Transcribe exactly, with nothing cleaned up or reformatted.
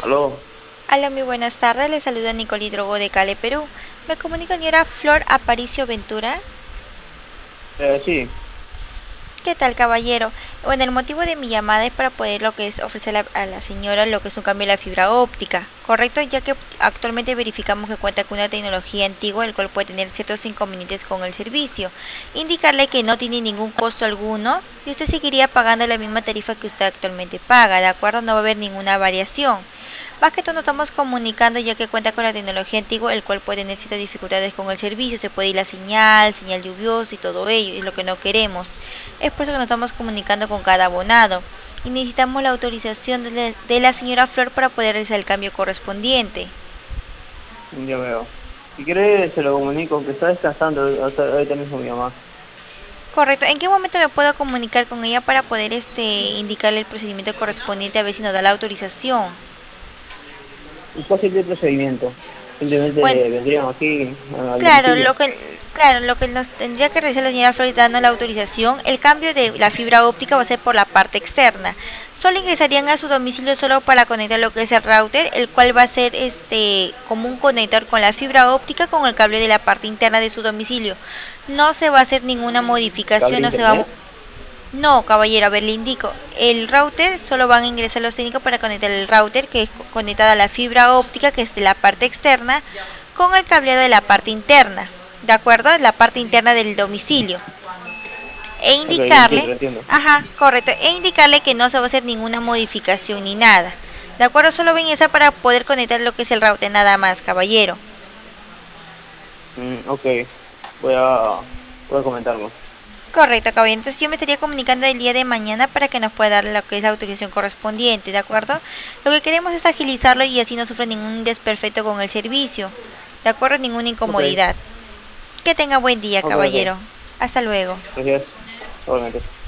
Aló, Hola, muy buenas tardes. Le saluda Nicole Drogo de Cali, Perú. Me comunica la señora Flor Aparicio Ventura. eh, sí, ¿Qué tal, caballero? Bueno, el motivo de mi llamada es para poder lo que es ofrecer a, a la señora lo que es un cambio de la fibra óptica, ¿correcto? Ya que actualmente verificamos que cuenta con una tecnología antigua, el cual puede tener ciertos inconvenientes con el servicio. Indicarle que no tiene ningún costo alguno y usted seguiría pagando la misma tarifa que usted actualmente paga, ¿de acuerdo? No va a haber ninguna variación. Más que todo nos estamos comunicando ya que cuenta con la tecnología antigua, el cual puede tener ciertas dificultades con el servicio, se puede ir la señal, señal lluviosa y todo ello, es lo que no queremos. Es por eso que nos estamos comunicando con cada abonado y necesitamos la autorización de la, de la señora Flor para poder realizar el cambio correspondiente. ya veo. Si quiere, se lo comunico, que está descansando ahorita ahorita mismo mi mamá. Correcto, ¿en qué momento me puedo comunicar con ella para poder este indicarle el procedimiento correspondiente a ver si nos da la autorización? ¿Y cuál sería el procedimiento? Bueno, Simplemente vendrían aquí al Claro, domicilio. lo que, claro, lo que nos tendría que realizar la señora Flores dando la autorización, el cambio de la fibra óptica va a ser por la parte externa. Solo ingresarían a su domicilio solo para conectar lo que es el router, el cual va a ser este como un conector con la fibra óptica con el cable de la parte interna de su domicilio. No se va a hacer ninguna modificación, ¿Cable no se va a... internet? No, caballero, a ver, le indico. El router solo van a ingresar los técnicos para conectar el router que es conectada a la fibra óptica que es de la parte externa con el cableado de la parte interna, ¿de acuerdo? La parte interna del domicilio. E Ok, lo entiendo, indicarle, lo entiendo. ajá, correcto, e indicarle que no se va a hacer ninguna modificación ni nada. ¿De acuerdo? Solo ven esa para poder conectar lo que es el router nada más, caballero. Mm, ok, voy a, voy a comentarlo. Correcto, caballero. Entonces yo me estaría comunicando el día de mañana para que nos pueda dar lo que es la autorización correspondiente, ¿de acuerdo? Lo que queremos es agilizarlo y así no sufre ningún desperfecto con el servicio, ¿de acuerdo? Ninguna Ok, incomodidad. Que tenga buen día, ok, ok. caballero. Hasta luego. Gracias, igualmente.